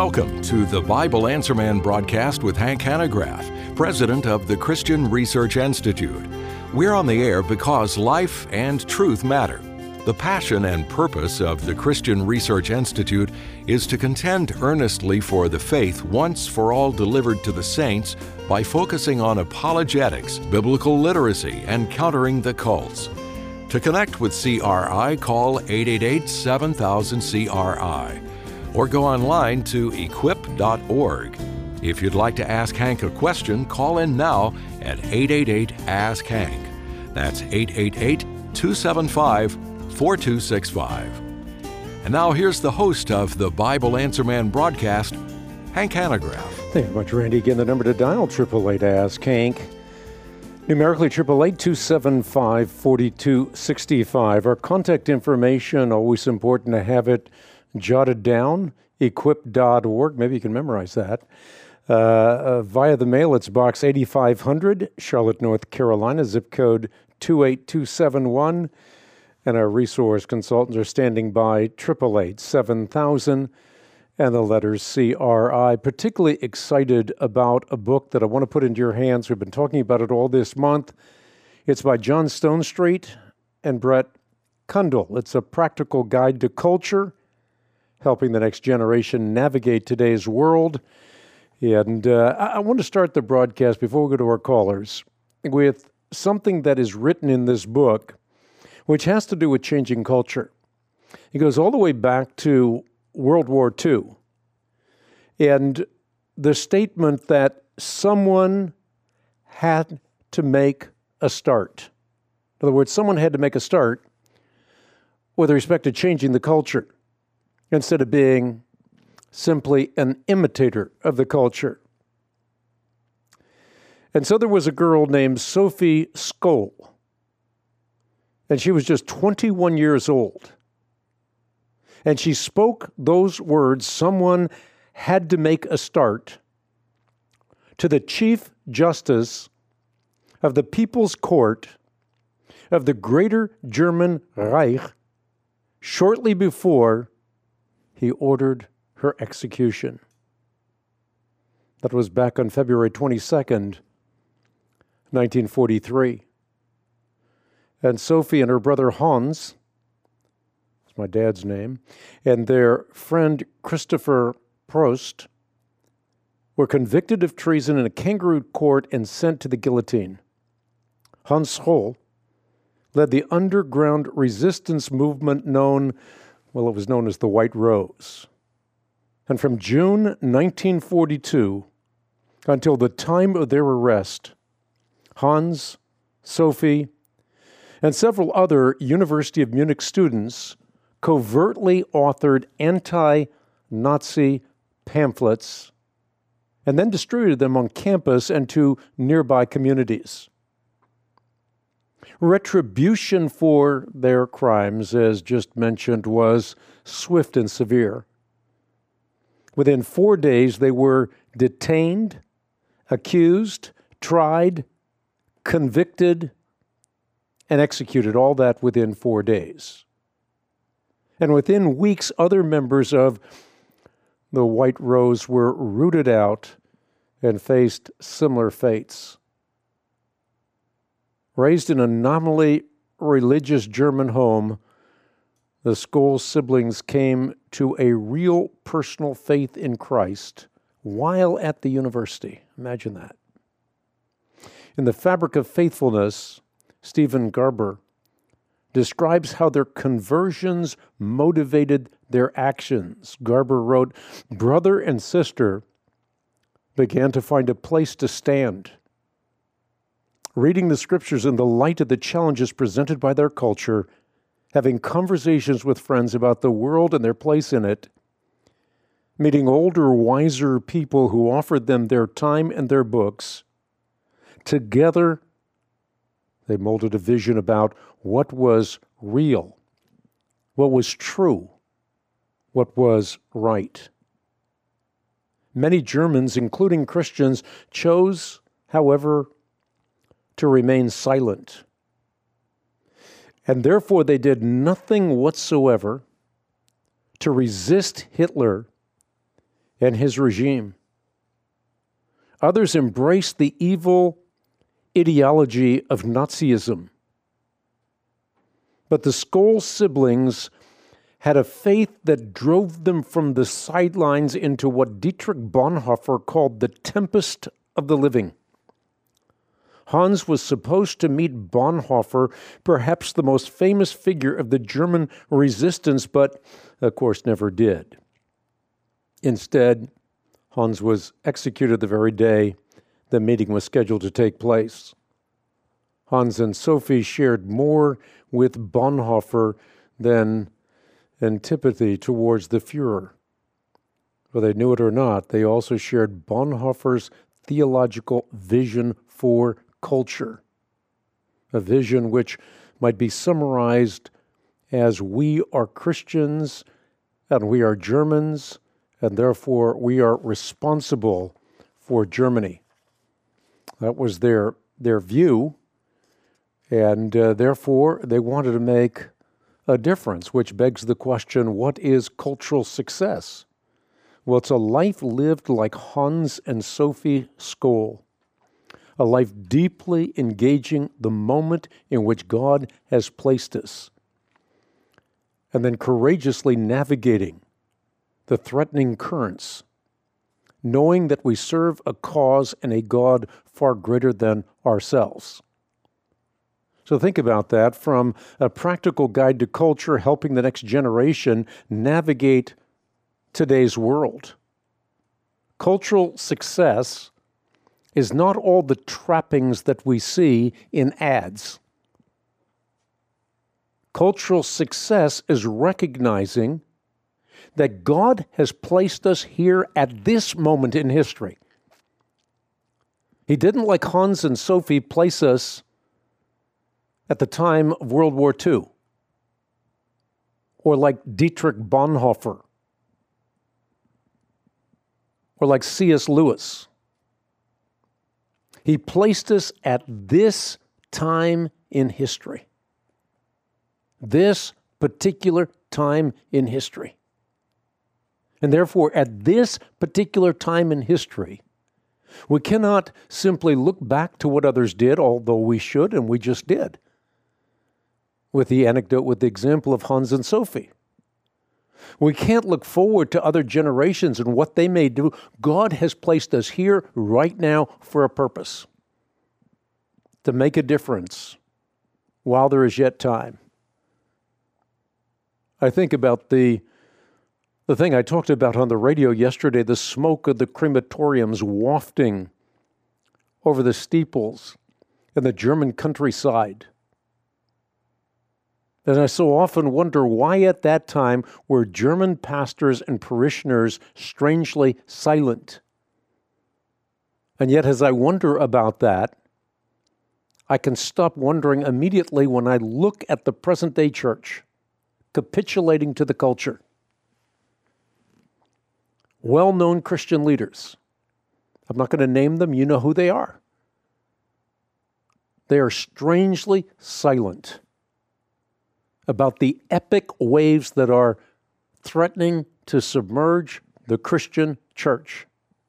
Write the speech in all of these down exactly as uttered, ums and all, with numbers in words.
Welcome to the Bible Answer Man broadcast with Hank Hanegraaff, president of the Christian Research Institute. We're on the air because life and truth matter. The passion and purpose of the Christian Research Institute is to contend earnestly for the faith once for all delivered to the saints by focusing on apologetics, biblical literacy, and countering the cults. To connect with C R I, call eight eight eight, seven thousand, C R I or go online to equip dot org. If you'd like to ask Hank a question, call in now at eight eight eight, ask Hank. That's eight eight eight, two seven five, four two six five. And now here's the host of the Bible Answer Man broadcast, Hank Hanegraaff. Thank you much, Randy. Again, the number to dial, eight eight eight, ask Hank. Numerically, eight eight eight, two seven five, four two six five. Our contact information, always important to have it jotted down, equip dot org. Maybe you can memorize that. Uh, uh, via the mail, it's Box eighty-five hundred, Charlotte, North Carolina, zip code two eight two seven one. And our resource consultants are standing by, eight eight eight, seven thousand, and the letters C R I. Particularly excited about a book that I want to put into your hands. We've been talking about it all this month. It's by John Stonestreet and Brett Kundal. It's a practical guide to culture, helping the next generation navigate today's world. And uh, I want to start the broadcast, before we go to our callers, with something that is written in this book, which has to do with changing culture. It goes all the way back to World War Two, and the statement that someone had to make a start. In other words, someone had to make a start with respect to changing the culture, instead of being simply an imitator of the culture. And so there was a girl named Sophie Scholl, and she was just twenty-one years old. And she spoke those words, "Someone had to make a start," to the Chief Justice of the People's Court of the Greater German Reich shortly before he ordered her execution. That was back on February twenty-second, nineteen forty-three. And Sophie and her brother Hans, that's my dad's name, and their friend Christopher Prost were convicted of treason in a kangaroo court and sent to the guillotine. Hans Scholl led the underground resistance movement known Well, it was known as the White Rose. And from June nineteen forty-two until the time of their arrest, Hans, Sophie, and several other University of Munich students covertly authored anti-Nazi pamphlets and then distributed them on campus and to nearby communities. Retribution for their crimes, as just mentioned, was swift and severe. Within four days, they were detained, accused, tried, convicted, and executed, all that within four days. And within weeks, other members of the White Rose were rooted out and faced similar fates. Raised in a nominally religious German home, the Scholl siblings came to a real personal faith in Christ while at the university. Imagine that. In The Fabric of Faithfulness, Stephen Garber describes how their conversions motivated their actions. Garber wrote, "Brother and sister began to find a place to stand, reading the scriptures in the light of the challenges presented by their culture, having conversations with friends about the world and their place in it, meeting older, wiser people who offered them their time and their books. Together, they molded a vision about what was real, what was true, what was right." Many Germans, including Christians, chose, however, to remain silent. And therefore they did nothing whatsoever to resist Hitler and his regime. Others embraced the evil ideology of Nazism. But the Skoll siblings had a faith that drove them from the sidelines into what Dietrich Bonhoeffer called the tempest of the living. Hans was supposed to meet Bonhoeffer, perhaps the most famous figure of the German resistance, but of course never did. Instead, Hans was executed the very day the meeting was scheduled to take place. Hans and Sophie shared more with Bonhoeffer than antipathy towards the Fuhrer. Whether they knew it or not, they also shared Bonhoeffer's theological vision for culture, a vision which might be summarized as we are Christians and we are Germans, and therefore we are responsible for Germany. That was their, their view, and uh, therefore they wanted to make a difference, which begs the question, what is cultural success? Well, it's a life lived like Hans and Sophie Skoll, a life deeply engaging the moment in which God has placed us, and then courageously navigating the threatening currents, knowing that we serve a cause and a God far greater than ourselves. So think about that from a practical guide to culture, helping the next generation navigate today's world. Cultural success is not all the trappings that we see in ads. Cultural success is recognizing that God has placed us here at this moment in history. He didn't, like Hans and Sophie, place us at the time of World War Two, or like Dietrich Bonhoeffer, or like C S Lewis. He placed us at this time in history. This particular time in history. And therefore, at this particular time in history, we cannot simply look back to what others did, although we should, and we just did, with the anecdote, with the example of Hans and Sophie. We can't look forward to other generations and what they may do. God has placed us here right now for a purpose, to make a difference while there is yet time. I think about the, the thing I talked about on the radio yesterday, the smoke of the crematoriums wafting over the steeples in the German countryside. And I so often wonder why at that time were German pastors and parishioners strangely silent. And yet as I wonder about that, I can stop wondering immediately when I look at the present-day church, capitulating to the culture. Well-known Christian leaders. I'm not going to name them, you know who they are. They are strangely silent about the epic waves that are threatening to submerge the Christian church.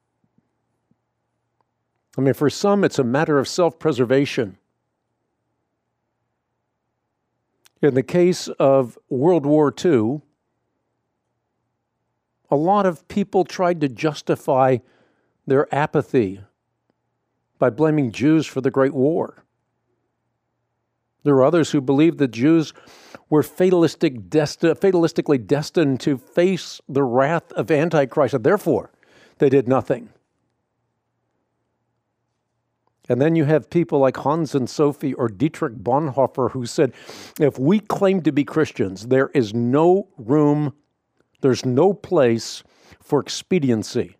I mean, for some, it's a matter of self-preservation. In the case of World War Two, a lot of people tried to justify their apathy by blaming Jews for the Great War. There were others who believed that Jews were fatalistic desti- fatalistically destined to face the wrath of Antichrist, and therefore they did nothing. And then you have people like Hans and Sophie or Dietrich Bonhoeffer who said, if we claim to be Christians, there is no room, there's no place for expediency.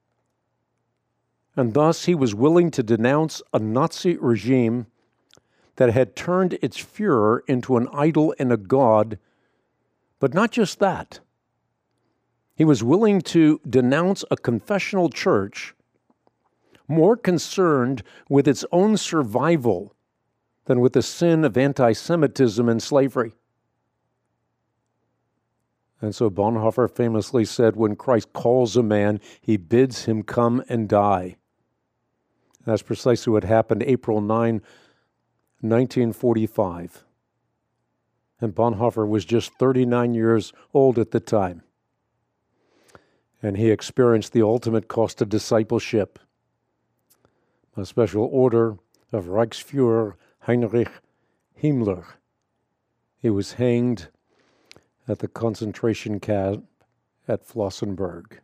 And thus he was willing to denounce a Nazi regime that had turned its Führer into an idol and a god. But not just that. He was willing to denounce a confessional church more concerned with its own survival than with the sin of anti-Semitism and slavery. And so Bonhoeffer famously said, when Christ calls a man, he bids him come and die. That's precisely what happened April ninth, nineteen forty-five. And Bonhoeffer was just thirty-nine years old at the time. And he experienced the ultimate cost of discipleship. A special order of Reichsfuhrer Heinrich Himmler. He was hanged at the concentration camp at Flossenburg.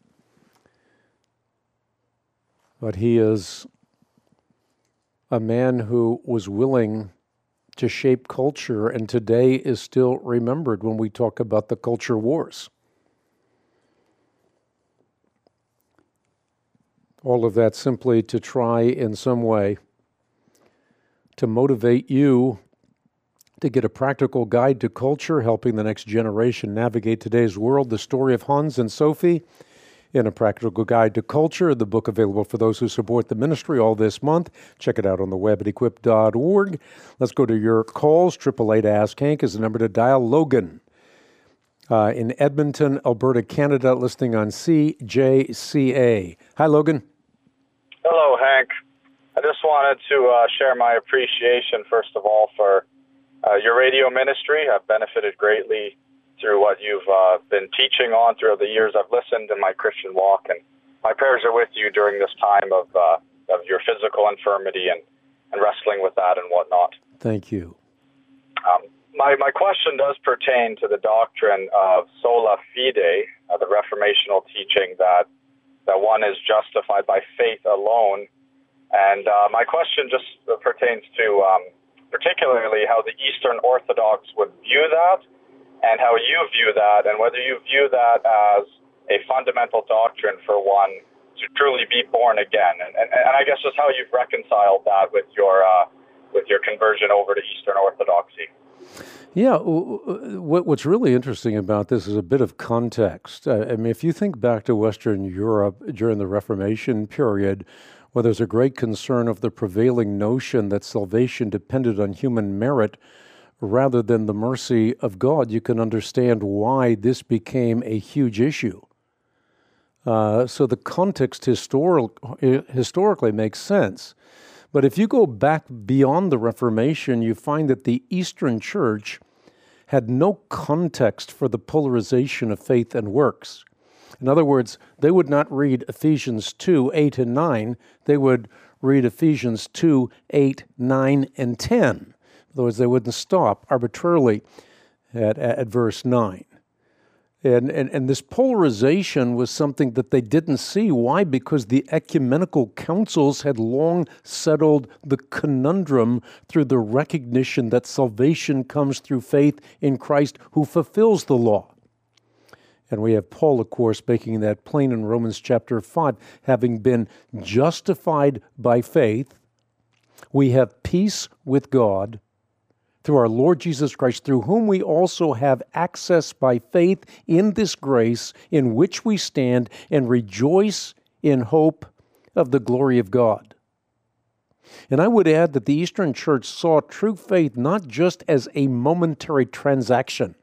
But he is a man who was willing to shape culture, and today is still remembered when we talk about the culture wars. All of that simply to try in some way to motivate you to get a practical guide to culture, helping the next generation navigate today's world. The story of Hans and Sophie in A Practical Guide to Culture, the book available for those who support the ministry all this month. Check it out on the web at equip dot org. Let's go to your calls. triple eight Ask Hank is the number to dial. Logan uh, in Edmonton, Alberta, Canada, listening on C J C A. Hi, Logan. Hello, Hank. I just wanted to uh, share my appreciation, first of all, for uh, your radio ministry. I've benefited greatly through what you've uh, been teaching on throughout the years I've listened in my Christian walk, and my prayers are with you during this time of uh, of your physical infirmity and, and wrestling with that and whatnot. Thank you. Um, my, my question does pertain to the doctrine of sola fide, uh, the reformational teaching that, that one is justified by faith alone. And uh, my question just pertains to um, particularly how the Eastern Orthodox would view that, and how you view that, and whether you view that as a fundamental doctrine for one to truly be born again. And, and, and I guess just how you've reconciled that with your uh, with your conversion over to Eastern Orthodoxy. Yeah, what's really interesting about this is a bit of context. I mean, if you think back to Western Europe during the Reformation period, where there's a great concern of the prevailing notion that salvation depended on human merit rather than the mercy of God, you can understand why this became a huge issue. Uh, so the context historic, historically makes sense. But if you go back beyond the Reformation, you find that the Eastern Church had no context for the polarization of faith and works. In other words, they would not read Ephesians two, eight, and nine. They would read Ephesians two, eight, nine, and ten. In other words, they wouldn't stop arbitrarily at, at verse nine. And, and, and this polarization was something that they didn't see. Why? Because the ecumenical councils had long settled the conundrum through the recognition that salvation comes through faith in Christ who fulfills the law. And we have Paul, of course, making that plain in Romans chapter five. Having been justified by faith, we have peace with God through our Lord Jesus Christ, through whom we also have access by faith in this grace in which we stand and rejoice in hope of the glory of God. And I would add that the Eastern Church saw true faith not just as a momentary transaction,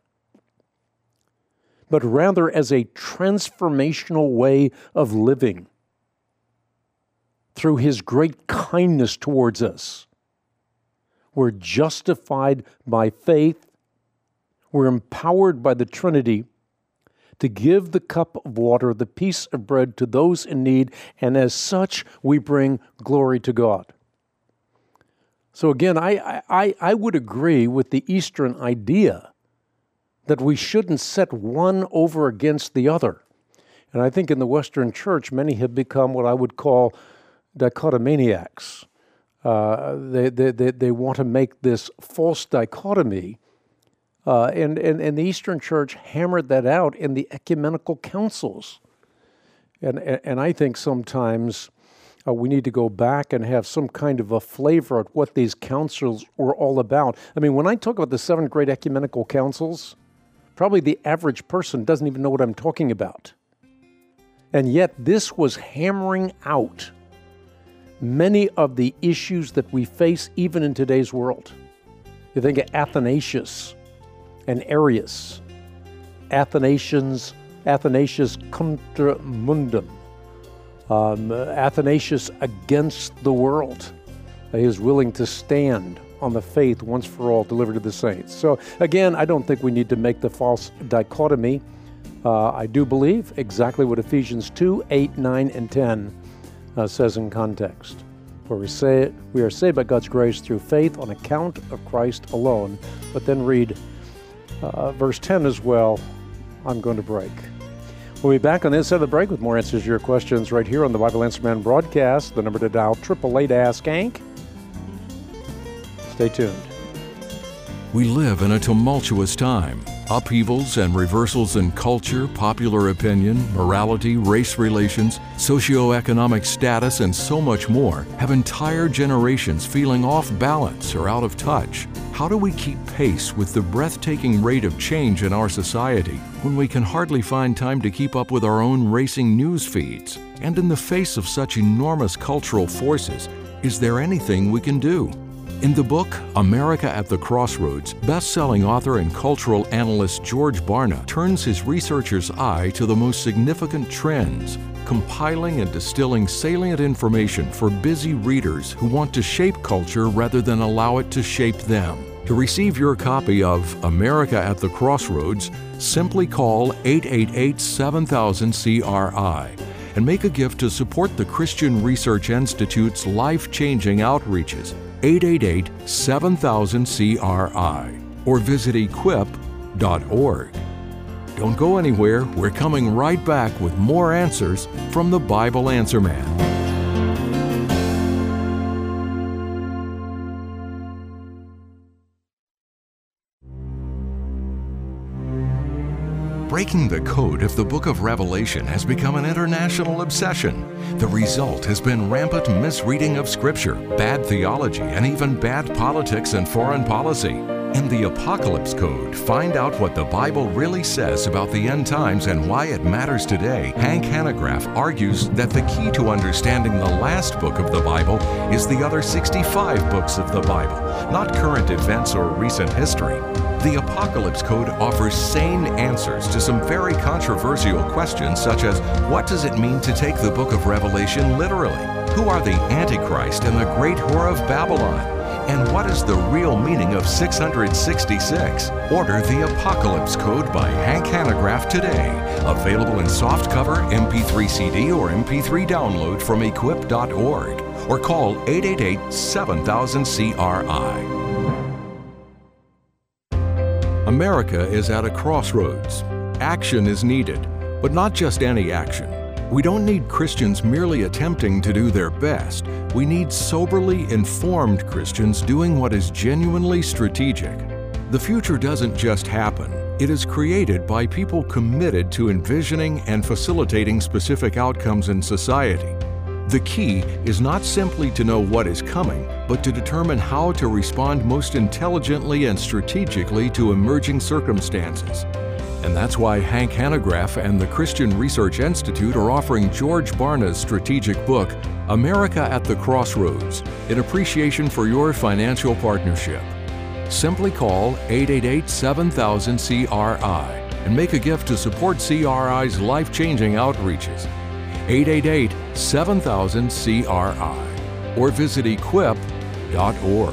but rather as a transformational way of living through His great kindness towards us. We're justified by faith. We're empowered by the Trinity to give the cup of water, the piece of bread to those in need, and as such, we bring glory to God. So again, I, I, I would agree with the Eastern idea that we shouldn't set one over against the other. And I think in the Western Church, many have become what I would call dichotomaniacs. Uh, they, they, they, they want to make this false dichotomy, uh, and, and, and the Eastern Church hammered that out in the ecumenical councils. And, and, and I think sometimes uh, we need to go back and have some kind of a flavor at what these councils were all about. I mean, when I talk about the seven great ecumenical councils, probably the average person doesn't even know what I'm talking about. And yet this was hammering out many of the issues that we face even in today's world. You think of Athanasius and Arius Athanasians, Athanasius contra mundum, um, Athanasius against the world. He is willing to stand on the faith once for all delivered to the saints. So again, I don't think we need to make the false dichotomy. Uh, I do believe exactly what Ephesians two, eight, nine, and ten uh, says in context, where we say we are saved by God's grace through faith on account of Christ alone. But then read uh, verse ten as well. I'm going to break. We'll be back on the inside of the break with more answers to your questions right here on the Bible Answer Man broadcast. The number to dial, eight eight eight, ask Hank. Stay tuned. We live in a tumultuous time. Upheavals and reversals in culture, popular opinion, morality, race relations, socioeconomic status, and so much more have entire generations feeling off balance or out of touch. How do we keep pace with the breathtaking rate of change in our society when we can hardly find time to keep up with our own racing news feeds? And in the face of such enormous cultural forces, is there anything we can do? In the book, America at the Crossroads, best-selling author and cultural analyst George Barna turns his researcher's eye to the most significant trends, compiling and distilling salient information for busy readers who want to shape culture rather than allow it to shape them. To receive your copy of America at the Crossroads, simply call eight eight eight, seven thousand, C R I and make a gift to support the Christian Research Institute's life-changing outreaches, eight eight eight, seven thousand, C R I, or visit equip dot org. Don't go anywhere. We're coming right back with more answers from the Bible Answer Man. Breaking the code of the book of Revelation has become an international obsession. The result has been rampant misreading of Scripture, bad theology, and even bad politics and foreign policy. In the Apocalypse Code, find out what the Bible really says about the end times and why it matters today. Hank Hanegraaff argues that the key to understanding the last book of the Bible is the other sixty-five books of the Bible, not current events or recent history. The Apocalypse Code offers sane answers to some very controversial questions, such as, what does it mean to take the book of Revelation literally? Who are the Antichrist and the great whore of Babylon? And what is the real meaning of six hundred sixty-six? Order the Apocalypse Code by Hank Hanegraaff today. Available in softcover, M P three C D, or M P three download from equip dot org. Or call eight eight eight, seven thousand, C R I. America is at a crossroads. Action is needed, but not just any action. We don't need Christians merely attempting to do their best. We need soberly informed Christians doing what is genuinely strategic. The future doesn't just happen. It is created by people committed to envisioning and facilitating specific outcomes in society. The key is not simply to know what is coming, but to determine how to respond most intelligently and strategically to emerging circumstances. And that's why Hank Hanegraaff and the Christian Research Institute are offering George Barna's strategic book, America at the Crossroads, in appreciation for your financial partnership. Simply call eight eight eight, seven thousand, C R I and make a gift to support C R I's life-changing outreaches. eight eight eight, seven thousand, C R I or visit equip dot org.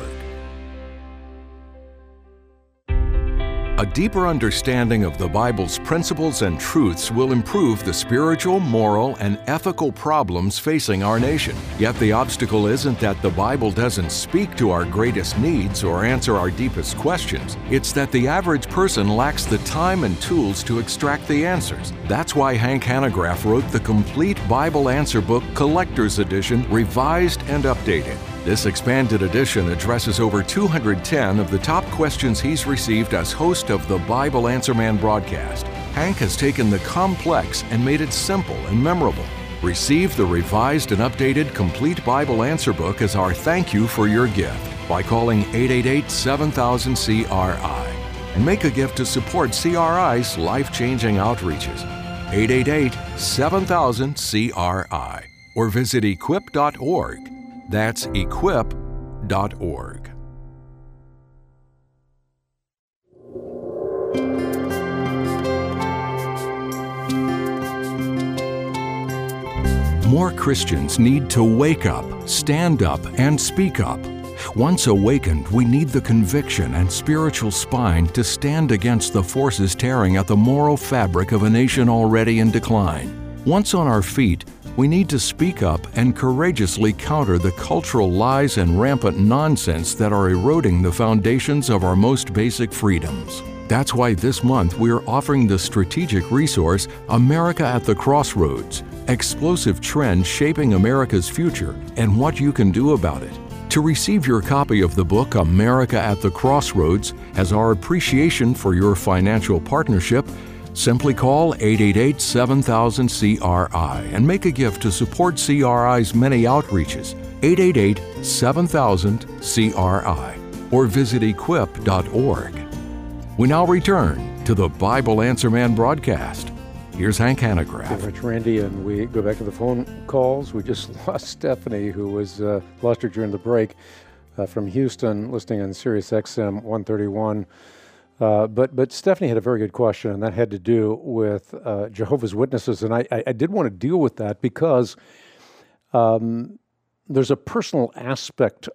A deeper understanding of the Bible's principles and truths will improve the spiritual, moral, and ethical problems facing our nation. Yet the obstacle isn't that the Bible doesn't speak to our greatest needs or answer our deepest questions. It's that the average person lacks the time and tools to extract the answers. That's why Hank Hanegraaff wrote the complete Bible Answer Book Collector's Edition, revised and updated. This expanded edition addresses over two hundred ten of the top questions he's received as host of the Bible Answer Man broadcast. Hank has taken the complex and made it simple and memorable. Receive the revised and updated Complete Bible Answer Book as our thank you for your gift by calling eight eight eight, seven thousand, C R I and make a gift to support C R I's life-changing outreaches. eight eight eight, seven thousand, C R I or visit equip dot org. That's equip dot org. More Christians need to wake up, stand up, and speak up. Once awakened, we need the conviction and spiritual spine to stand against the forces tearing at the moral fabric of a nation already in decline. Once on our feet, we need to speak up and courageously counter the cultural lies and rampant nonsense that are eroding the foundations of our most basic freedoms. That's why this month we're offering the strategic resource, America at the Crossroads, Explosive Trends Shaping America's Future and What You Can Do About It. To receive your copy of the book, America at the Crossroads, as our appreciation for your financial partnership, simply call eight eight eight, seven thousand, C R I and make a gift to support C R I's many outreaches, eight eight eight, seven thousand, C R I, or visit equip dot org. We now return to the Bible Answer Man broadcast. Here's Hank Hanegraaff. Rich Randy, and we go back to the phone calls. We just lost Stephanie, who was uh, lost her during the break uh, from Houston, listening on Sirius X M one thirty-one. Uh, but but Stephanie had a very good question, and that had to do with uh, Jehovah's Witnesses, and I, I, I did want to deal with that because um, there's a personal aspect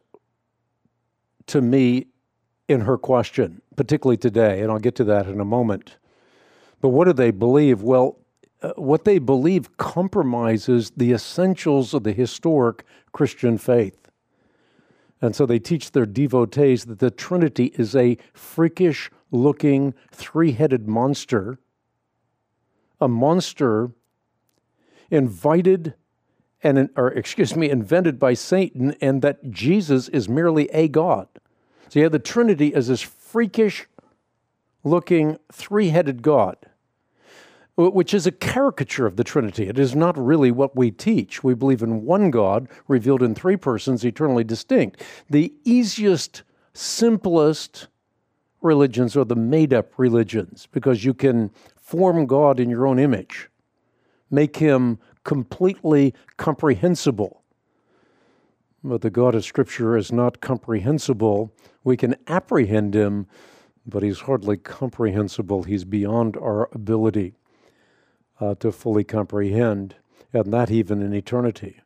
to me in her question, particularly today, and I'll get to that in a moment. But what do they believe? Well, uh, what they believe compromises the essentials of the historic Christian faith. And so they teach their devotees that the Trinity is a freakish-looking, three-headed monster, a monster invited and, or excuse me, invented by Satan, and that Jesus is merely a God. So you have the Trinity as this freakish-looking, three-headed God, which is a caricature of the Trinity. It is not really what we teach. We believe in one God, revealed in three persons, eternally distinct. The easiest, simplest religions are the made-up religions, because you can form God in your own image, make him completely comprehensible. But the God of Scripture is not comprehensible. We can apprehend him, but he's hardly comprehensible. He's beyond our ability uh, to fully comprehend, and that even in eternity.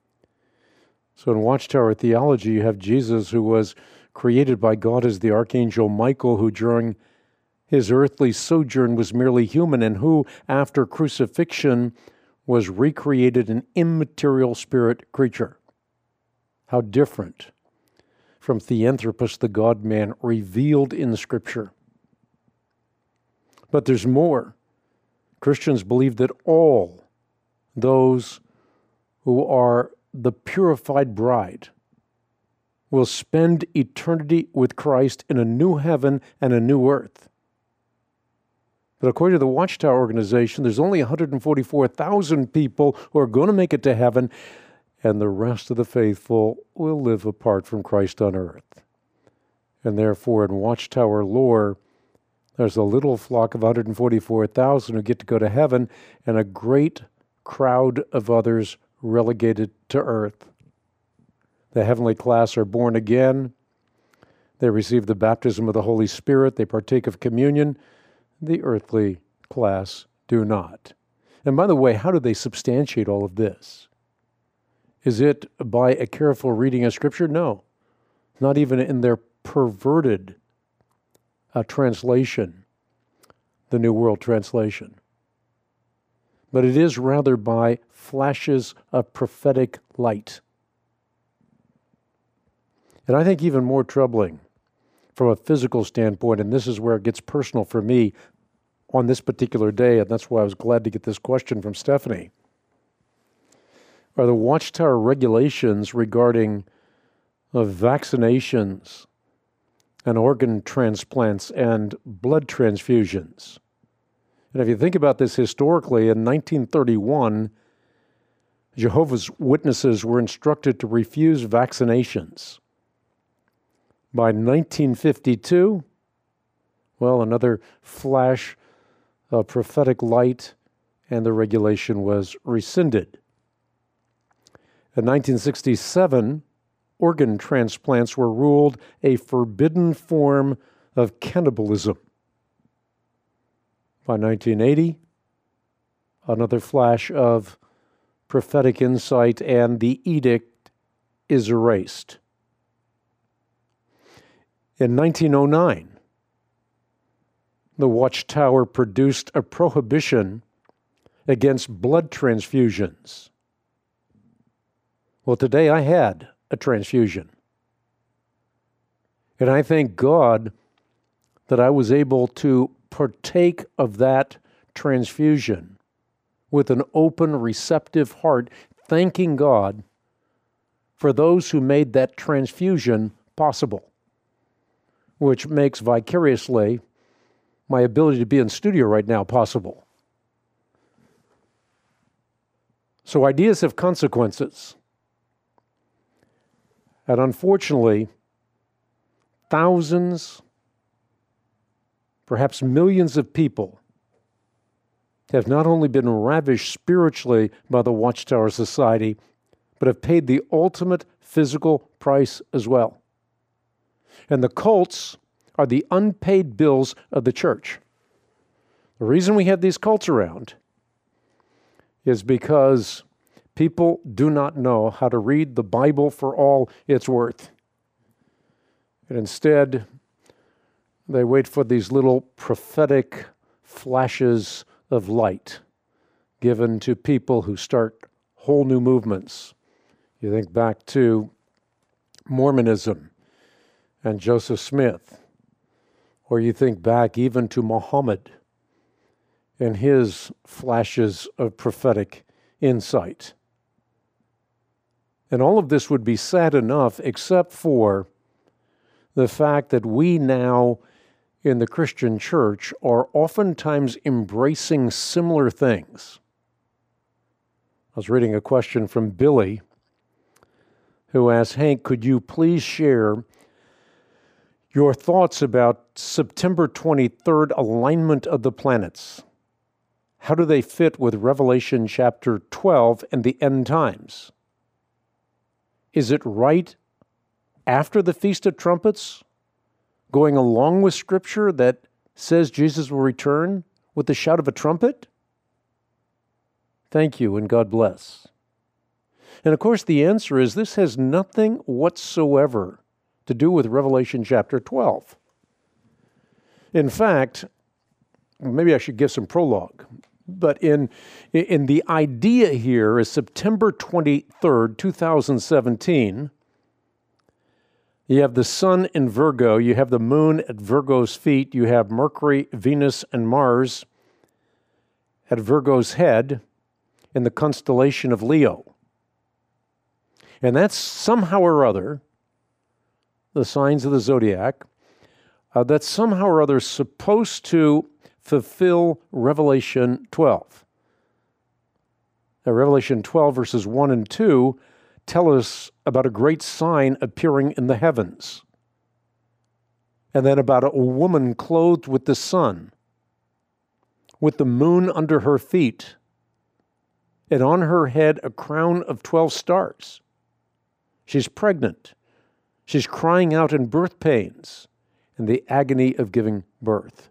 So in Watchtower theology, you have Jesus, who was created by God as the Archangel Michael, who during his earthly sojourn was merely human, and who, after crucifixion, was recreated an immaterial spirit creature. How different from Theanthropus, the God-man, revealed in Scripture. But there's more. Christians believe that all those who are the purified bride will spend eternity with Christ in a new heaven and a new earth. But according to the Watchtower organization, there's only one hundred forty-four thousand people who are going to make it to heaven, and the rest of the faithful will live apart from Christ on earth. And therefore, in Watchtower lore, there's a little flock of one hundred forty-four thousand who get to go to heaven, and a great crowd of others relegated to earth. The heavenly class are born again. They receive the baptism of the Holy Spirit. They partake of communion. The earthly class do not. And by the way, how do they substantiate all of this? Is it by a careful reading of Scripture? No. Not even in their perverted uh, translation, the New World Translation. But it is rather by flashes of prophetic light. And I think even more troubling from a physical standpoint, and this is where it gets personal for me on this particular day, and that's why I was glad to get this question from Stephanie, are the Watchtower regulations regarding uh, vaccinations and organ transplants and blood transfusions. And if you think about this historically, in nineteen thirty-one, Jehovah's Witnesses were instructed to refuse vaccinations. By nineteen fifty-two, well, another flash of prophetic light, and the regulation was rescinded. In nineteen sixty-seven, organ transplants were ruled a forbidden form of cannibalism. By nineteen eighty, another flash of prophetic insight, and the edict is erased. In nineteen oh nine, the Watchtower produced a prohibition against blood transfusions. Well, today I had a transfusion. And I thank God that I was able to partake of that transfusion with an open, receptive heart, thanking God for those who made that transfusion possible, which makes vicariously my ability to be in studio right now possible. So ideas have consequences. And unfortunately, thousands, perhaps millions of people have not only been ravished spiritually by the Watchtower Society, but have paid the ultimate physical price as well. And the cults are the unpaid bills of the church. The reason we have these cults around is because people do not know how to read the Bible for all it's worth. And instead, they wait for these little prophetic flashes of light given to people who start whole new movements. You think back to Mormonism and Joseph Smith, or you think back even to Muhammad and his flashes of prophetic insight. And all of this would be sad enough except for the fact that we now in the Christian church are oftentimes embracing similar things. I was reading a question from Billy who asked, Hank, could you please share your thoughts about September twenty-third alignment of the planets? How do they fit with Revelation chapter twelve and the end times? Is it right after the Feast of Trumpets, going along with Scripture that says Jesus will return with the shout of a trumpet? Thank you, and God bless. And of course, the answer is this has nothing whatsoever to do with Revelation chapter twelve. In fact, maybe I should give some prologue, but in, in the idea here is September twenty-third, two thousand seventeen, you have the sun in Virgo, you have the moon at Virgo's feet, you have Mercury, Venus, and Mars at Virgo's head in the constellation of Leo. And that's somehow or other, the signs of the zodiac, uh, that's somehow or other supposed to fulfill Revelation twelve. Now, Revelation twelve verses one and two tell us about a great sign appearing in the heavens, and then about a woman clothed with the sun, with the moon under her feet, and on her head a crown of twelve stars. She's pregnant. She's crying out in birth pains and the agony of giving birth.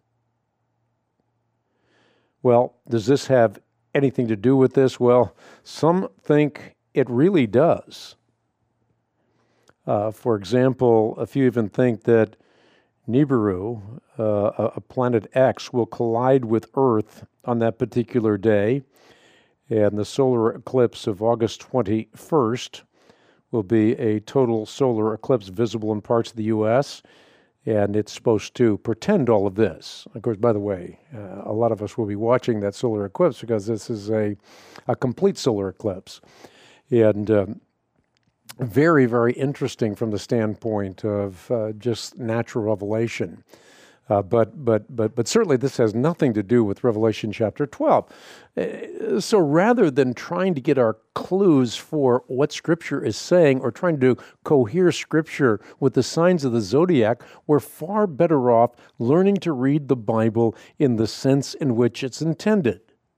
Well, does this have anything to do with this? Well, some think it really does. Uh, for example, a few even think that Nibiru, uh, a planet X, will collide with Earth on that particular day, and the solar eclipse of August twenty-first will be a total solar eclipse visible in parts of the U S, and it's supposed to portend all of this. Of course, by the way, uh, a lot of us will be watching that solar eclipse because this is a, a complete solar eclipse. And um, very, very interesting from the standpoint of uh, just natural revelation. Uh, but but but but certainly this has nothing to do with Revelation chapter twelve. Uh, so rather than trying to get our clues for what Scripture is saying or trying to cohere Scripture with the signs of the zodiac, we're far better off learning to read the Bible in the sense in which it's intended.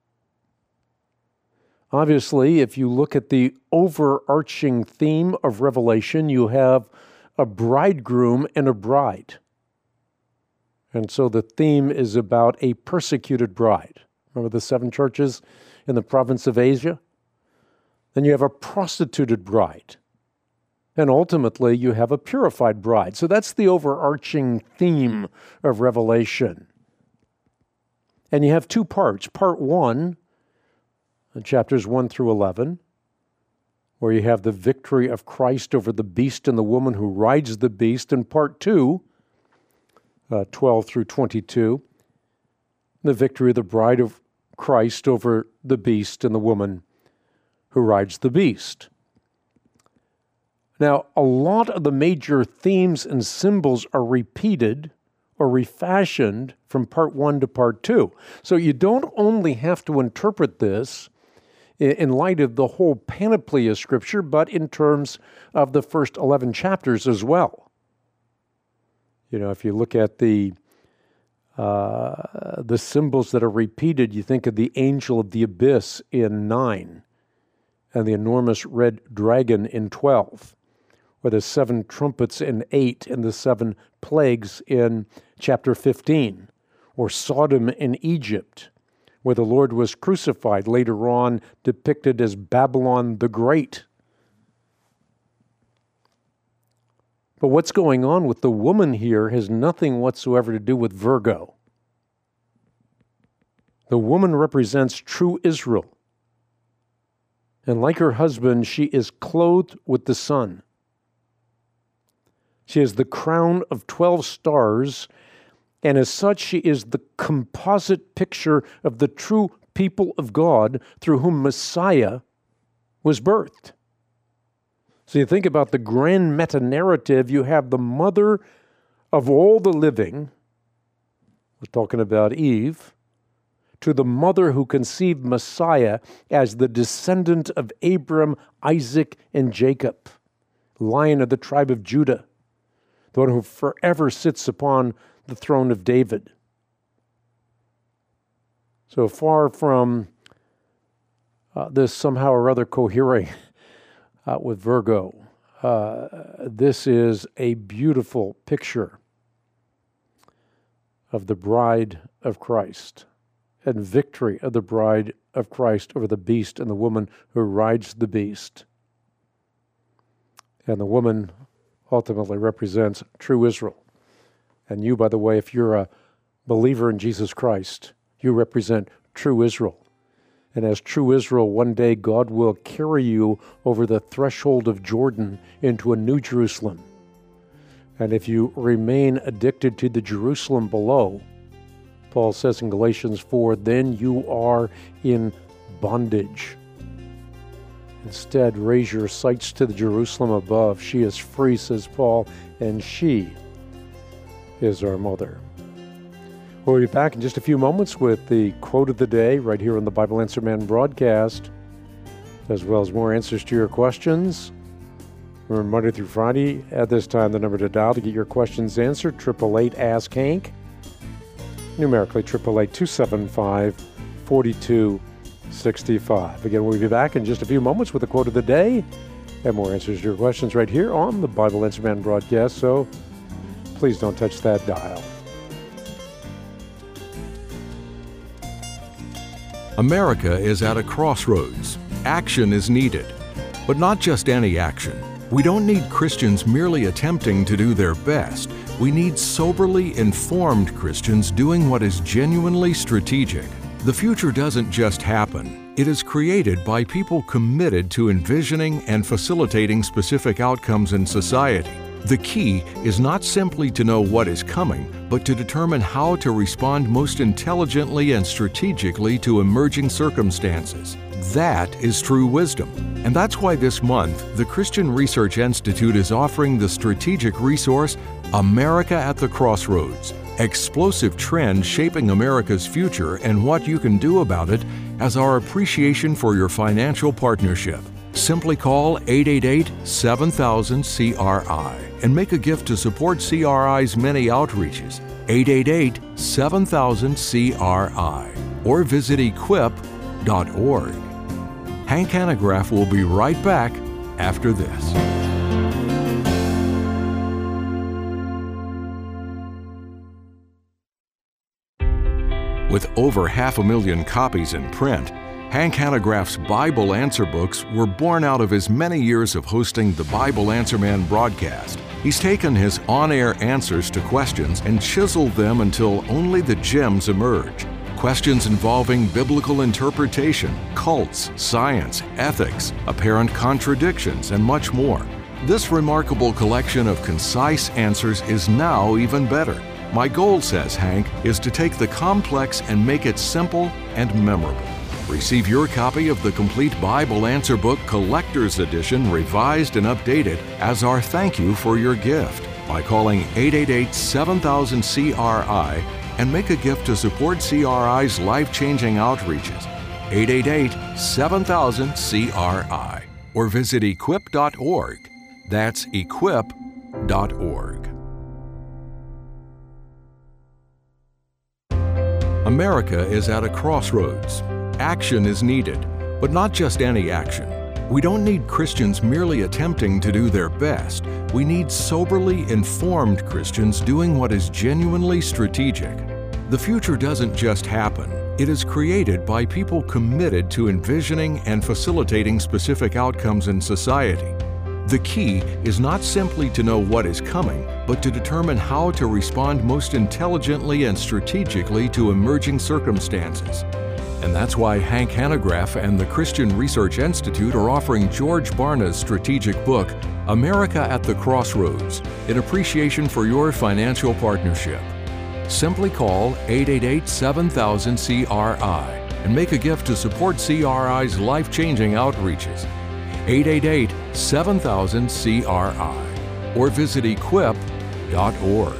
Obviously, if you look at the overarching theme of Revelation, you have a bridegroom and a bride. And so the theme is about a persecuted bride. Remember the seven churches in the province of Asia? Then you have a prostituted bride. And ultimately, you have a purified bride. So that's the overarching theme of Revelation. And you have two parts. Part one, chapters one through eleven, where you have the victory of Christ over the beast and the woman who rides the beast. And part two, uh, twelve through twenty-two, the victory of the bride of Christ over the beast and the woman who rides the beast. Now, a lot of the major themes and symbols are repeated or refashioned from part one to part two. So you don't only have to interpret this in light of the whole panoply of Scripture, but in terms of the first eleven chapters as well. You know, if you look at the uh, the symbols that are repeated, you think of the angel of the abyss in nine, and the enormous red dragon in twelve, or the seven trumpets in eight, and the seven plagues in chapter fifteen, or Sodom in Egypt, where the Lord was crucified, later on depicted as Babylon the Great. But what's going on with the woman here has nothing whatsoever to do with Virgo. The woman represents true Israel. And like her husband, she is clothed with the sun. She has the crown of twelve stars, and as such, she is the composite picture of the true people of God through whom Messiah was birthed. So you think about the grand meta-narrative, you have the mother of all the living, we're talking about Eve, to the mother who conceived Messiah as the descendant of Abram, Isaac, and Jacob, Lion of the tribe of Judah, the one who forever sits upon the throne of David. So far from uh, this somehow or other cohering uh, with Virgo, uh, this is a beautiful picture of the bride of Christ and victory of the bride of Christ over the beast and the woman who rides the beast. And the woman ultimately represents true Israel. And you, by the way, if you're a believer in Jesus Christ, you represent true Israel. And as true Israel, one day God will carry you over the threshold of Jordan into a new Jerusalem. And if you remain addicted to the Jerusalem below, Paul says in Galatians four, then you are in bondage. Instead, raise your sights to the Jerusalem above. She is free, says Paul, and she is our mother. We'll be back in just a few moments with the quote of the day right here on the Bible Answer Man broadcast, as well as more answers to your questions. We're Monday through Friday. At this time, the number to dial to get your questions answered, eight eight eight, ask Hank. Numerically, eight eight eight, two seven five, four two six five. Again, we'll be back in just a few moments with the quote of the day and more answers to your questions right here on the Bible Answer Man broadcast, so please don't touch that dial. America is at a crossroads. Action is needed, but not just any action. We don't need Christians merely attempting to do their best. We need soberly informed Christians doing what is genuinely strategic. The future doesn't just happen. It is created by people committed to envisioning and facilitating specific outcomes in society. The key is not simply to know what is coming, but to determine how to respond most intelligently and strategically to emerging circumstances. That is true wisdom. And that's why this month, the Christian Research Institute is offering the strategic resource, America at the Crossroads, Explosive Trends Shaping America's Future and What You Can Do About It, as our appreciation for your financial partnership. Simply call eight eight eight, seven thousand, C R I and make a gift to support C R I's many outreaches. eight eight eight, seven thousand, C R I or visit equip dot org. Hank Hanegraaff will be right back after this. With over half a million copies in print, Hank Hanegraaff's Bible Answer books were born out of his many years of hosting the Bible Answer Man broadcast. He's taken his on-air answers to questions and chiseled them until only the gems emerge. Questions involving biblical interpretation, cults, science, ethics, apparent contradictions, and much more. This remarkable collection of concise answers is now even better. My goal, says Hank, is to take the complex and make it simple and memorable. Receive your copy of the complete Bible Answer Book Collector's Edition, revised and updated, as our thank you for your gift by calling eight eight eight, seven thousand, C R I and make a gift to support C R I's life-changing outreaches. eight eight eight, seven thousand, C R I or visit equip dot org. That's equip dot org. America is at a crossroads. Action is needed, but not just any action. We don't need Christians merely attempting to do their best. We need soberly informed Christians doing what is genuinely strategic. The future doesn't just happen. It is created by people committed to envisioning and facilitating specific outcomes in society. The key is not simply to know what is coming, but to determine how to respond most intelligently and strategically to emerging circumstances. And that's why Hank Hanegraaff and the Christian Research Institute are offering George Barna's strategic book, America at the Crossroads, in appreciation for your financial partnership. Simply call eight eight eight, seven thousand, C R I and make a gift to support C R I's life-changing outreaches. eight eight eight, seven thousand, C R I or visit equip dot org.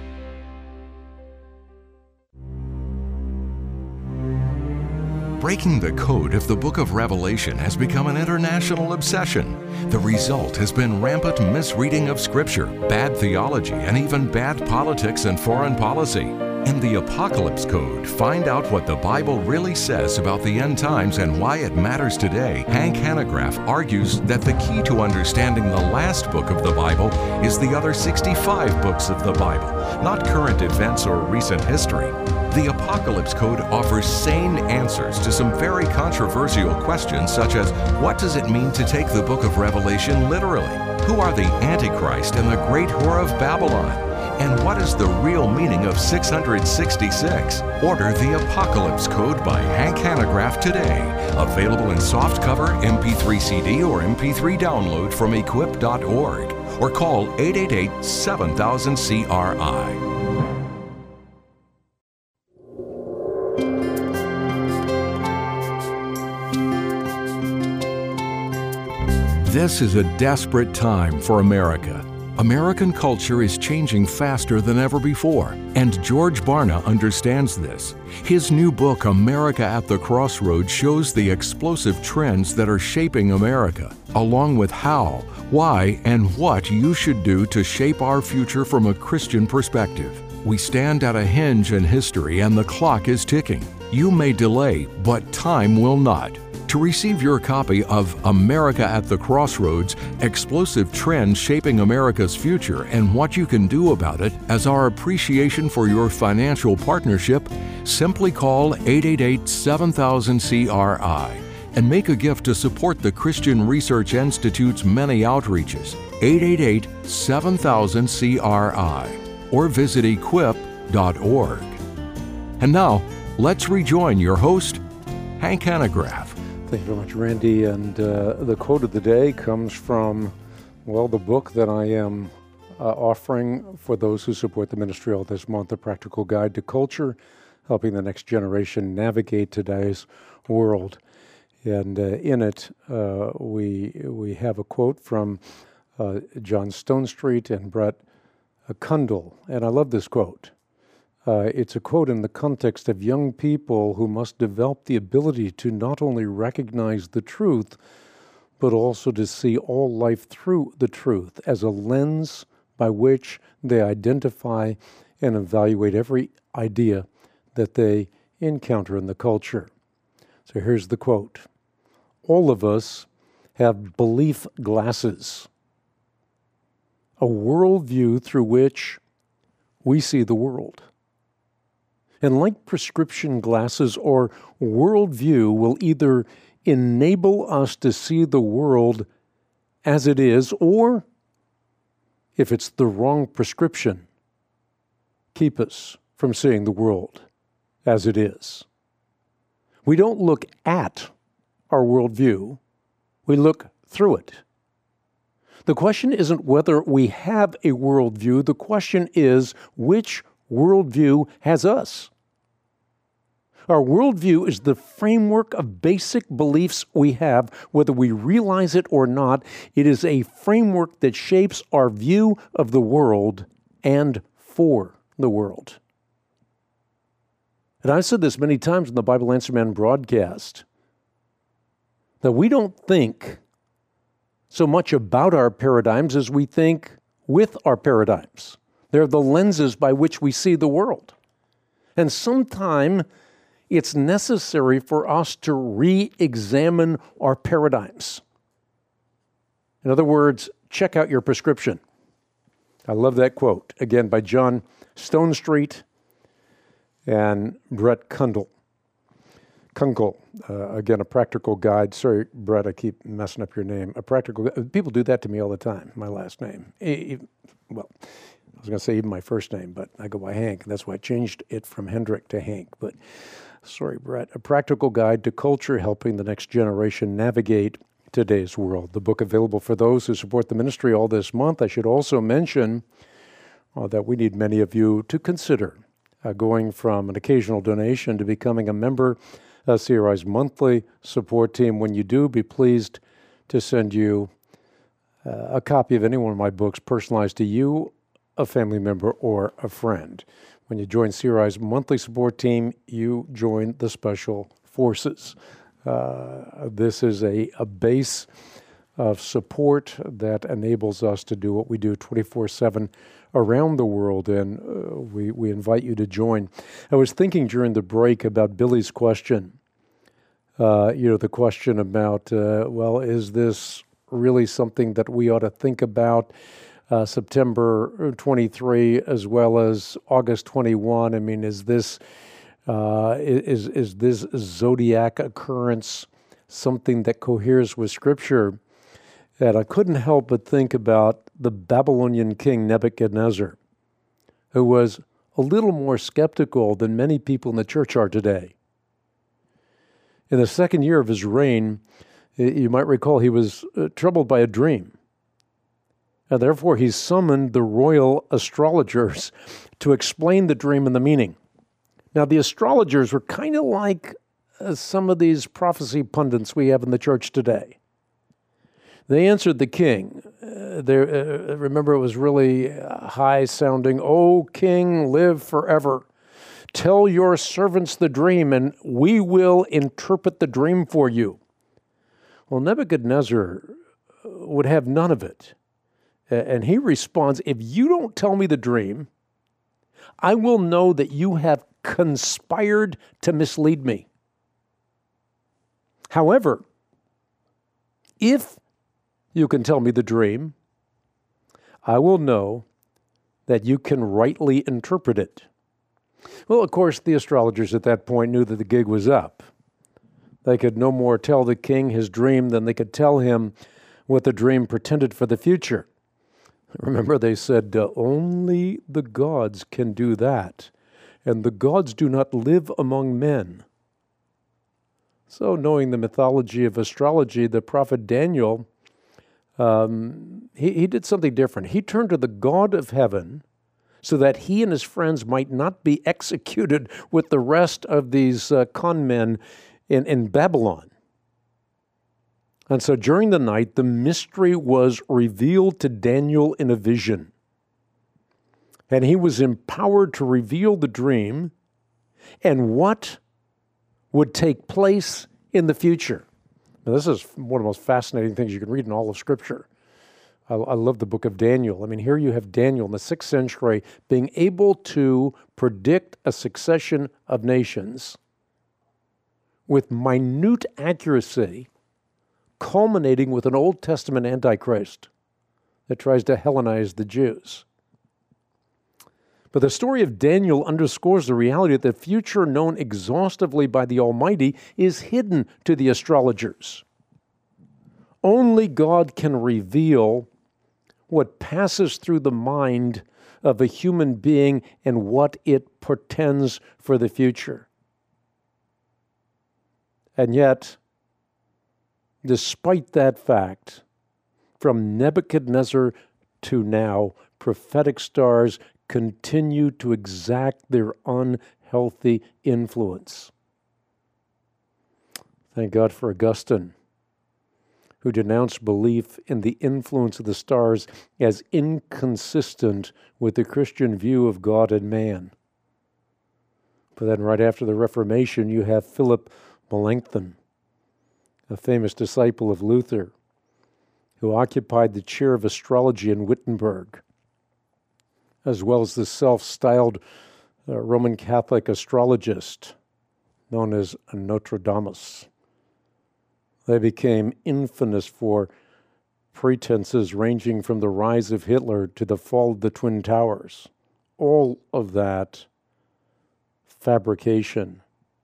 Breaking the code of the Book of Revelation has become an international obsession. The result has been rampant misreading of Scripture, bad theology, and even bad politics and foreign policy. In the Apocalypse Code, find out what the Bible really says about the end times and why it matters today. Hank Hanegraaff argues that the key to understanding the last book of the Bible is the other sixty-five books of the Bible, not current events or recent history. The Apocalypse Code offers sane answers to some very controversial questions, such as what does it mean to take the book of Revelation literally? Who are the Antichrist and the great whore of Babylon? And what is the real meaning of six hundred sixty-six? Order the Apocalypse Code by Hank Hanegraaff today. Available in softcover, M P three C D, or M P three download from equip dot org. Or call eight eight eight, seven thousand, C R I. This is a desperate time for America. American culture is changing faster than ever before, and George Barna understands this. His new book, America at the Crossroads, shows the explosive trends that are shaping America, along with how, why, and what you should do to shape our future from a Christian perspective. We stand at a hinge in history, and the clock is ticking. You may delay, but time will not. To receive your copy of America at the Crossroads, Explosive Trends Shaping America's Future and What You Can Do About It, as our appreciation for your financial partnership, simply call eight eight eight, seven thousand, C R I and make a gift to support the Christian Research Institute's many outreaches. eight eight eight, seven thousand, C R I or visit equip dot org. And now, let's rejoin your host, Hank Hanegraaff. Thank you very much, Randy. And uh, the quote of the day comes from, well, the book that I am uh, offering for those who support the ministry all this month, A Practical Guide to Culture, helping the next generation navigate today's world. And uh, in it, uh, we we have a quote from uh, John Stonestreet and Brett Kundal. And I love this quote. Uh, it's a quote in the context of young people who must develop the ability to not only recognize the truth, but also to see all life through the truth as a lens by which they identify and evaluate every idea that they encounter in the culture. So here's the quote. All of us have belief glasses, a worldview through which we see the world. And like prescription glasses, our worldview will either enable us to see the world as it is, or, if it's the wrong prescription, keep us from seeing the world as it is. We don't look at our worldview, we look through it. The question isn't whether we have a worldview, the question is which worldview has us. Our worldview is the framework of basic beliefs we have, whether we realize it or not. It is a framework that shapes our view of the world and for the world. And I've said this many times in the Bible Answer Man broadcast, that we don't think so much about our paradigms as we think with our paradigms. They're the lenses by which we see the world. And sometimes it's necessary for us to re-examine our paradigms. In other words, check out your prescription. I love that quote, again, by John Stonestreet and Brett Kundle. Kunkel, uh, again, a practical guide. Sorry, Brett, I keep messing up your name. A practical people do that to me all the time, my last name. E- well, I was going to say even my first name, but I go by Hank. That's why I changed it from Hendrick to Hank. But sorry, Brett. A practical guide to culture, helping the next generation navigate today's world. The book available for those who support the ministry all this month. I should also mention uh, that we need many of you to consider uh, going from an occasional donation to becoming a member of C R I's monthly support team. When you do, be pleased to send you uh, a copy of any one of my books personalized to you, a family member, or a friend. When you join C R I's monthly support team, you join the Special Forces. Uh, this is a, a base of support that enables us to do what we do twenty-four seven around the world, and uh, we, we invite you to join. I was thinking during the break about Billy's question, uh, you know, the question about, uh, well, is this really something that we ought to think about uh, September twenty-three as well as August twenty-one? I mean, is this uh, is is this zodiac occurrence something that coheres with Scripture? And I couldn't help but think about the Babylonian king Nebuchadnezzar, who was a little more skeptical than many people in the church are today. In the second year of his reign, you might recall he was uh, troubled by a dream. And therefore, he summoned the royal astrologers to explain the dream and the meaning. Now, the astrologers were kind of like uh, some of these prophecy pundits we have in the church today. They answered the king. Uh, there, uh, remember, it was really high-sounding, "O king, live forever. Tell your servants the dream, and we will interpret the dream for you." Well, Nebuchadnezzar would have none of it. And he responds, "If you don't tell me the dream, I will know that you have conspired to mislead me. However, if you can tell me the dream, I will know that you can rightly interpret it." Well, of course, the astrologers at that point knew that the gig was up. They could no more tell the king his dream than they could tell him what the dream pretended for the future. Remember, they said, uh, only the gods can do that, and the gods do not live among men. So, knowing the mythology of astrology, the prophet Daniel Um, he, he did something different. He turned to the God of heaven so that he and his friends might not be executed with the rest of these uh, con men in, in Babylon. And so during the night, the mystery was revealed to Daniel in a vision. And he was empowered to reveal the dream and what would take place in the future. Now, this is one of the most fascinating things you can read in all of Scripture. I, I love the book of Daniel. I mean, here you have Daniel in the sixth century being able to predict a succession of nations with minute accuracy, culminating with an Old Testament Antichrist that tries to Hellenize the Jews. But the story of Daniel underscores the reality that the future known exhaustively by the Almighty is hidden to the astrologers. Only God can reveal what passes through the mind of a human being and what it portends for the future. And yet, despite that fact, from Nebuchadnezzar to now, prophetic stars continue to exact their unhealthy influence. Thank God for Augustine, who denounced belief in the influence of the stars as inconsistent with the Christian view of God and man. But then right after the Reformation, you have Philip Melanchthon, a famous disciple of Luther, who occupied the chair of astrology in Wittenberg, as well as the self-styled uh, Roman Catholic astrologist known as Nostradamus. They became infamous for pretenses ranging from the rise of Hitler to the fall of the Twin Towers. All of that fabrication.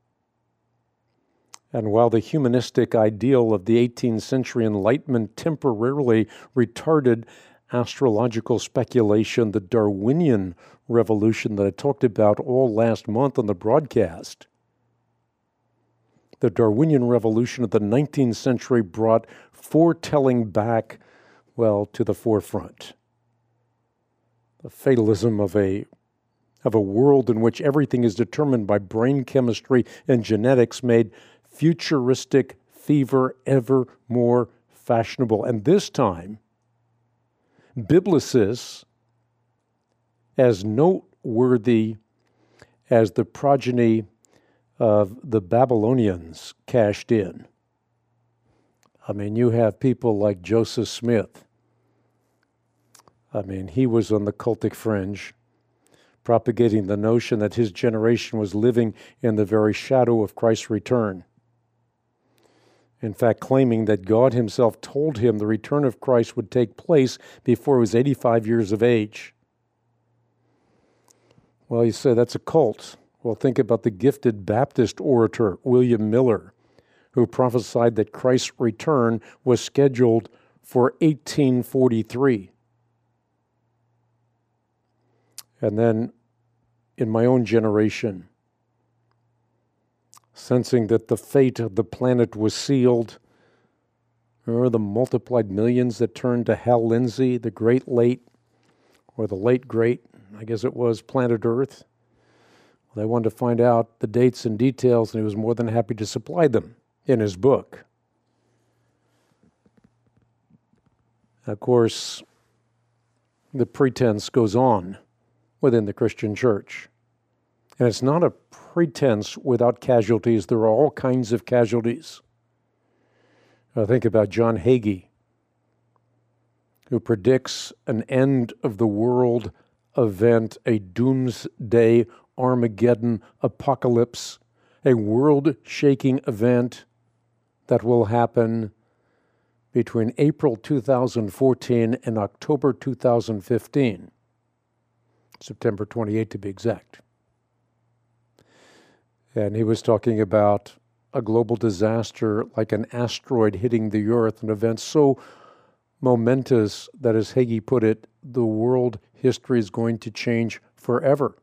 And while the humanistic ideal of the eighteenth century Enlightenment temporarily retarded astrological speculation, the Darwinian revolution that I talked about all last month on the broadcast, the Darwinian revolution of the nineteenth century brought foretelling back, well, to the forefront. The fatalism of a of a world in which everything is determined by brain chemistry and genetics made futuristic fever ever more fashionable. And this time, biblicists, as noteworthy as the progeny of the Babylonians, cashed in. I mean, you have people like Joseph Smith. I mean, he was on the cultic fringe, propagating the notion that his generation was living in the very shadow of Christ's return. In fact, claiming that God himself told him the return of Christ would take place before he was eighty-five years of age. Well, you say that's a cult. Well, think about the gifted Baptist orator, William Miller, who prophesied that Christ's return was scheduled for eighteen forty-three. And then, in my own generation, sensing that the fate of the planet was sealed, remember the multiplied millions that turned to Hal Lindsey, the great late, or the late great, I guess it was, planet Earth? Well, they wanted to find out the dates and details, and he was more than happy to supply them in his book. Of course, the pretense goes on within the Christian church. And it's not a pretense without casualties. There are all kinds of casualties. I think about John Hagee, who predicts an end of the world event, a doomsday Armageddon apocalypse, a world-shaking event that will happen between April two thousand fourteen and October two thousand fifteen, September twenty-eighth to be exact. And he was talking about a global disaster like an asteroid hitting the earth, an event so momentous that, as Hagee put it, the world history is going to change forever.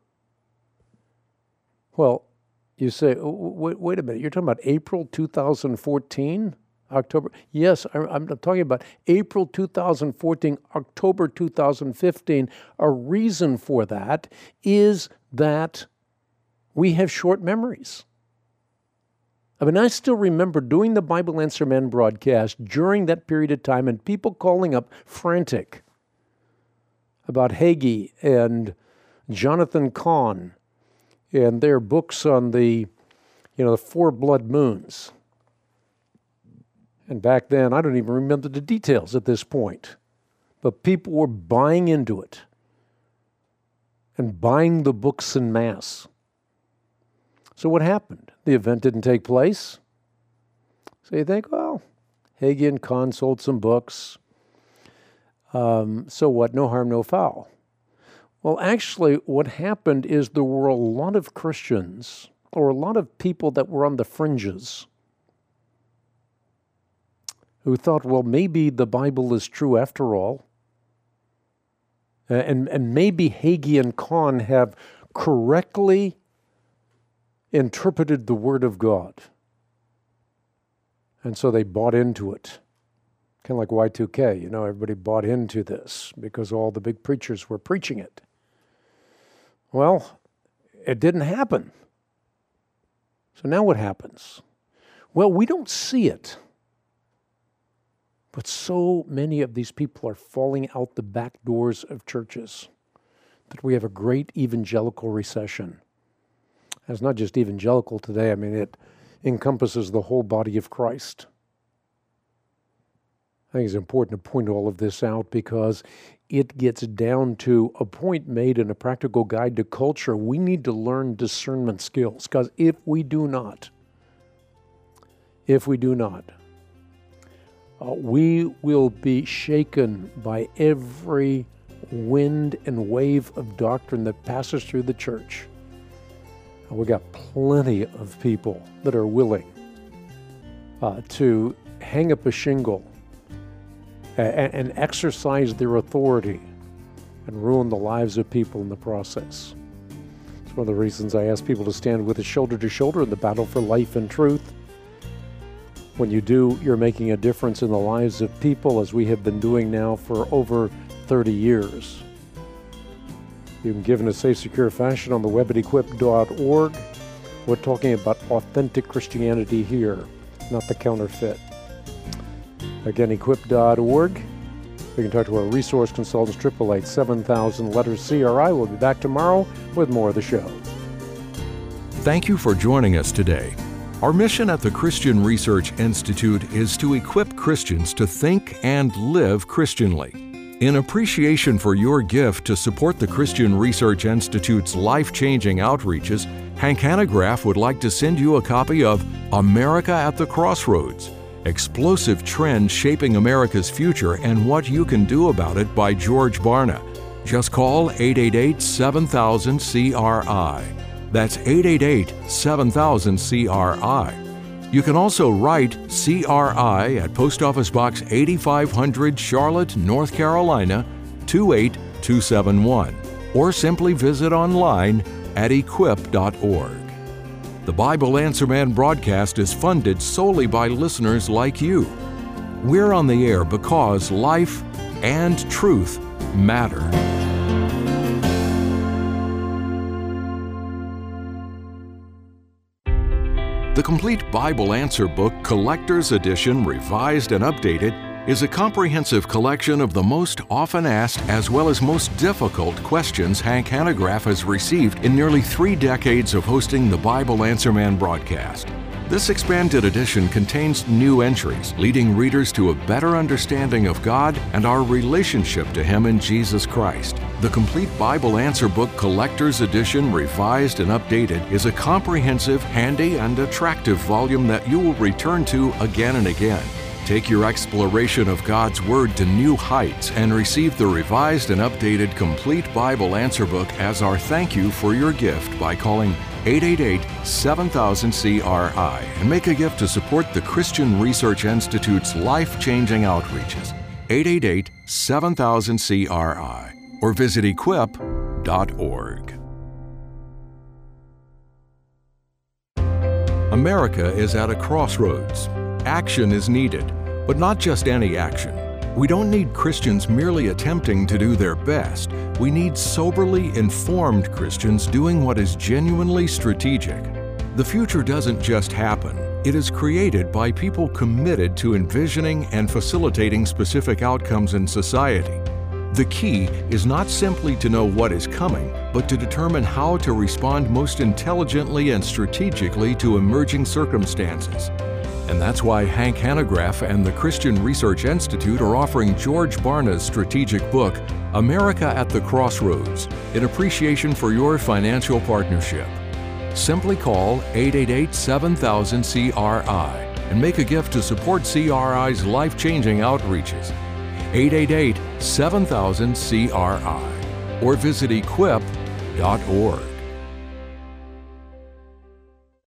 Well, you say, wait, wait a minute, you're talking about April two thousand fourteen? October? Yes, I'm talking about April two thousand fourteen, October two thousand fifteen. A reason for that is that we have short memories. I mean, I still remember doing the Bible Answer Men broadcast during that period of time and people calling up frantic about Hagee and Jonathan Cahn and their books on the, you know, the four blood moons. And back then, I don't even remember the details at this point, but people were buying into it and buying the books en masse. So what happened? The event didn't take place. So you think, well, Hagee and Cahn sold some books. Um, so what? No harm, no foul. Well, actually, what happened is there were a lot of Christians, or a lot of people that were on the fringes, who thought, well, maybe the Bible is true after all, and, and maybe Hagee and Kahn have correctly interpreted the Word of God. And so they bought into it. Kind of like Y two K, you know, everybody bought into this because all the big preachers were preaching it. Well, it didn't happen. So now what happens? Well, we don't see it. But so many of these people are falling out the back doors of churches that we have a great evangelical recession. And it's not just evangelical today. I mean, it encompasses the whole body of Christ. I think it's important to point all of this out because it gets down to a point made in a practical guide to culture. We need to learn discernment skills, because if we do not, if we do not, uh, we will be shaken by every wind and wave of doctrine that passes through the church. And we got plenty of people that are willing uh, to hang up a shingle and, and exercise their authority and ruin the lives of people in the process. It's one of the reasons I ask people to stand with us shoulder to shoulder in the battle for life and truth. When you do, you're making a difference in the lives of people, as we have been doing now for over thirty years. You can give in a safe, secure fashion on the web at equip dot org. We're talking about authentic Christianity here, not the counterfeit. Again, equip dot org. You can talk to our resource consultants, eight eight eight, seven thousand, letters C R I. We'll be back tomorrow with more of the show. Thank you for joining us today. Our mission at the Christian Research Institute is to equip Christians to think and live Christianly. In appreciation for your gift to support the Christian Research Institute's life-changing outreaches, Hank Hanegraaff would like to send you a copy of America at the Crossroads, Explosive Trends Shaping America's Future and What You Can Do About It by George Barna. Just call eight eight eight, seven thousand, C R I. That's eight eight eight, seven thousand, C R I. You can also write C R I at Post Office Box eighty-five hundred, Charlotte, North Carolina, two eight two seven one, or simply visit online at equip dot org. The Bible Answer Man broadcast is funded solely by listeners like you. We're on the air because life and truth matter. The Complete Bible Answer Book Collector's Edition, Revised and Updated, is a comprehensive collection of the most often asked as well as most difficult questions Hank Hanegraaff has received in nearly three decades of hosting the Bible Answer Man broadcast. This expanded edition contains new entries, leading readers to a better understanding of God and our relationship to Him in Jesus Christ. The Complete Bible Answer Book Collector's Edition, Revised and Updated, is a comprehensive, handy, and attractive volume that you will return to again and again. Take your exploration of God's Word to new heights and receive the revised and updated Complete Bible Answer Book as our thank you for your gift by calling eight eight eight, seven thousand, C R I and make a gift to support the Christian Research Institute's life-changing outreaches. eight eight eight, seven thousand, C R I or visit equip dot org. America is at a crossroads. Action is needed, but not just any action. We don't need Christians merely attempting to do their best. We need soberly informed Christians doing what is genuinely strategic. The future doesn't just happen. It is created by people committed to envisioning and facilitating specific outcomes in society. The key is not simply to know what is coming, but to determine how to respond most intelligently and strategically to emerging circumstances. And that's why Hank Hanegraaff and the Christian Research Institute are offering George Barna's strategic book, America at the Crossroads, in appreciation for your financial partnership. Simply call eight eight eight, seven thousand, C R I and make a gift to support C R I's life-changing outreaches. eight eight eight, seven thousand, C R I or visit equip dot org.